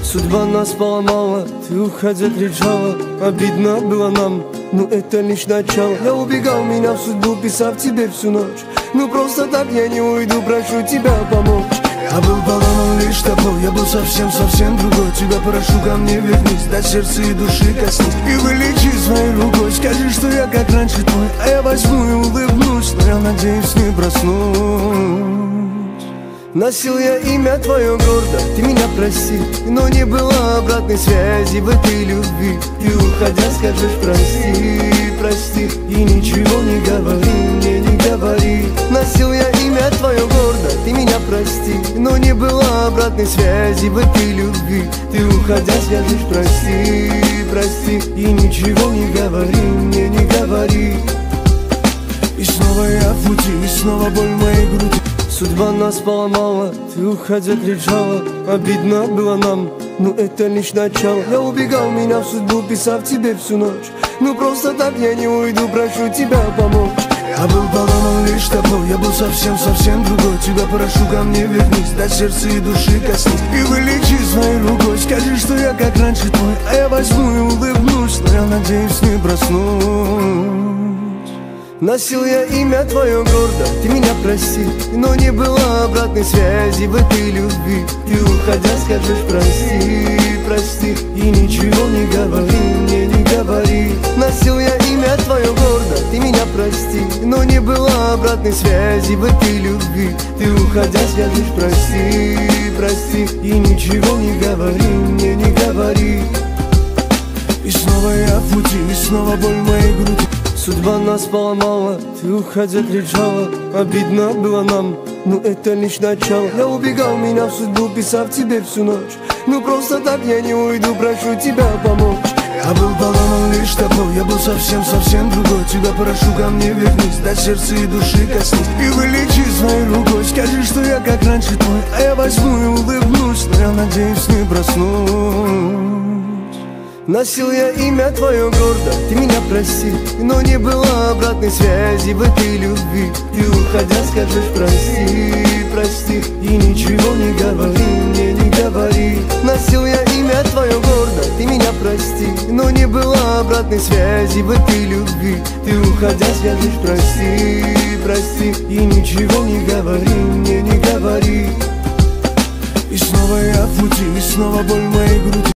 Судьба нас поломала, ты уходя кричала. Обидно было нам, но это лишь начало. Я убегал, меня в судьбу, писав тебе всю ночь. Ну просто так я не уйду, прошу тебя помочь. Я был поломан лишь тобой, я был совсем другой. Тебя прошу, ко мне вернись, до сердца и души коснись и вылечи своей рукой. Скажи, что я как раньше твой, а я возьму и улыбнусь, но я надеюсь не проснусь. Носил я имя твое гордо, ты меня прости, но не было обратной связи в этой любви. Ты уходя скажешь прости, прости, и ничего не говори, мне не говори. Носил я имя твое гордо, ты меня прости, но не было обратной связи в этой любви. Ты уходя скажешь прости, прости, и ничего не говори, мне не говори. И снова я в пути, и снова боль в моей груди. Судьба нас поломала, ты уходя кричала. Обидно было нам, но это лишь начало. Я убегал, меня в судьбу, писав тебе всю ночь. Ну просто так я не уйду, прошу тебя помочь. Я был поломан лишь тобой, я был совсем другой. Тебя прошу, ко мне вернись, до сердца и души коснись и вылечи своей рукой. Скажи, что я как раньше твой, а я возьму и улыбнусь, но я надеюсь не проснусь. Носил я имя твое гордо, ты меня прости, но не было обратной связи в этой любви. Ты уходя скажешь прости, прости, и ничего не говори, мне не говори. Носил я имя твое гордо, ты меня прости, но не было обратной связи в этой любви. Ты уходя скажешь прости, прости, и ничего не говори, мне не говори. И снова я в пути, и снова боль в моей груди. Судьба нас поломала, ты уходя кричала. Обидно было нам, но это лишь начало. Я убегал, меня в судьбу, писав тебе всю ночь. Ну просто так я не уйду, прошу тебя помочь. Я был поломан лишь тобой, я был совсем другой. Тебя прошу, ко мне вернись, до сердца и души коснись и вылечи своей рукой. Скажи, что я как раньше твой, а я возьму и улыбнусь, но я надеюсь не проснусь. Носил я имя твое гордо, ты меня прости, но не было обратной связи в этой любви. Ты уходя скажешь прости, прости, и ничего не говори, мне не говори. Носил я имя твое гордо, ты меня прости, но не было обратной связи в этой любви. Ты уходя скажешь прости, прости, и ничего не говори, мне не говори. И снова я в пути, и снова боль в моей груди.